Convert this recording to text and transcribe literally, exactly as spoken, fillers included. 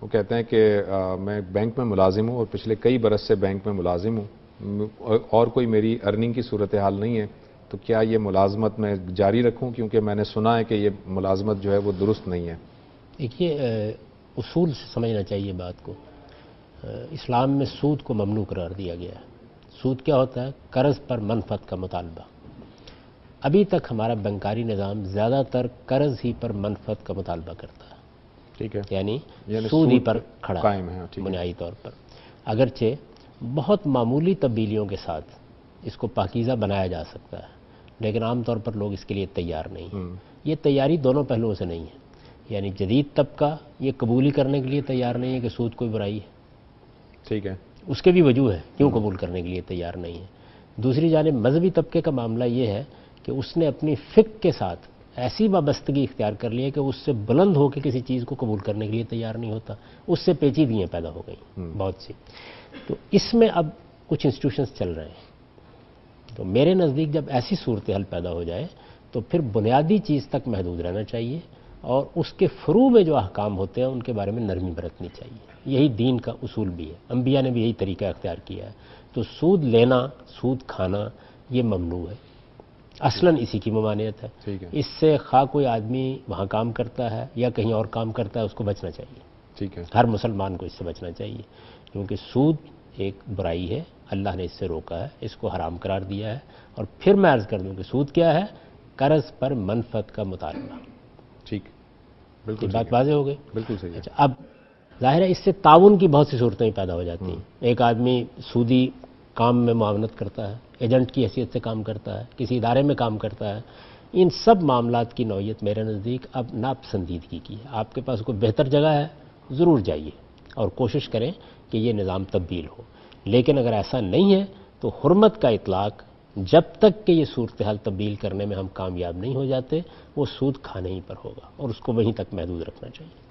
وہ کہتے ہیں کہ میں بینک میں ملازم ہوں اور پچھلے کئی برس سے بینک میں ملازم ہوں اور کوئی میری ارننگ کی صورتحال نہیں ہے، تو کیا یہ ملازمت میں جاری رکھوں؟ کیونکہ میں نے سنا ہے کہ یہ ملازمت جو ہے وہ درست نہیں ہے۔ دیکھیے، اصول سے سمجھنا چاہیے بات کو۔ اسلام میں سود کو ممنوع قرار دیا گیا ہے۔ سود کیا ہوتا ہے؟ قرض پر منفعت کا مطالبہ۔ ابھی تک ہمارا بینکاری نظام زیادہ تر قرض ہی پر منفعت کا مطالبہ کرتا ہے، ٹھیک ہے، یعنی یعنی سود ہی پر کھڑا قائم ہے بنیادی طور پر۔ اگرچہ بہت معمولی تبدیلیوں کے ساتھ اس کو پاکیزہ بنایا جا سکتا ہے، لیکن عام طور پر لوگ اس کے لیے تیار نہیں ہیں۔ یہ تیاری دونوں پہلوؤں سے نہیں ہے، یعنی جدید طبقہ یہ قبول ہی کرنے کے لیے تیار نہیں ہے کہ سود کوئی برائی ہے، ٹھیک ہے، اس کے بھی وجوہ ہے کیوں قبول کرنے کے لیے تیار نہیں ہے۔ دوسری جانب مذہبی طبقے کا معاملہ یہ ہے کہ اس نے اپنی فقہ کے ساتھ ایسی وابستگی اختیار کر لی ہے کہ اس سے بلند ہو کے کسی چیز کو قبول کرنے کے لیے تیار نہیں ہوتا، اس سے پیچیدگیاں پیدا ہو گئیں بہت سی۔ تو اس میں اب کچھ انسٹیٹیوشنز چل رہے ہیں، تو میرے نزدیک جب ایسی صورتحال پیدا ہو جائے تو پھر بنیادی چیز تک محدود رہنا چاہیے، اور اس کے فروع میں جو احکام ہوتے ہیں ان کے بارے میں نرمی برتنی چاہیے۔ یہی دین کا اصول بھی ہے، انبیاء نے بھی یہی طریقہ اختیار کیا ہے۔ تو سود لینا، سود کھانا یہ ممنوع ہے، اصلاً اسی کی ممانعت ہے۔ اس سے خواہ کوئی آدمی وہاں کام کرتا ہے یا کہیں اور کام کرتا ہے، اس کو بچنا چاہیے۔ ٹھیک ہے، ہر مسلمان کو اس سے بچنا چاہیے، کیونکہ سود ایک برائی ہے، اللہ نے اس سے روکا ہے، اس کو حرام قرار دیا ہے۔ اور پھر میں عرض کر دوں کہ سود کیا ہے؟ قرض پر منفعت کا مطالبہ۔ ٹھیک، بالکل بات واضح ہو گئی؟ بالکل صحیح ہے۔ اچھا، اب ظاہر ہے اس سے تعاون کی بہت سی صورتیں پیدا ہو جاتی ہیں۔ ایک آدمی سودی کام میں معاونت کرتا ہے، ایجنٹ کی حیثیت سے کام کرتا ہے، کسی ادارے میں کام کرتا ہے، ان سب معاملات کی نوعیت میرے نزدیک اب ناپسندیدگی کی ہے۔ آپ کے پاس کوئی بہتر جگہ ہے، ضرور جائیے اور کوشش کریں کہ یہ نظام تبدیل ہو، لیکن اگر ایسا نہیں ہے تو حرمت کا اطلاق جب تک کہ یہ صورتحال تبدیل کرنے میں ہم کامیاب نہیں ہو جاتے، وہ سود کھانے ہی پر ہوگا، اور اس کو وہیں تک محدود رکھنا چاہیے۔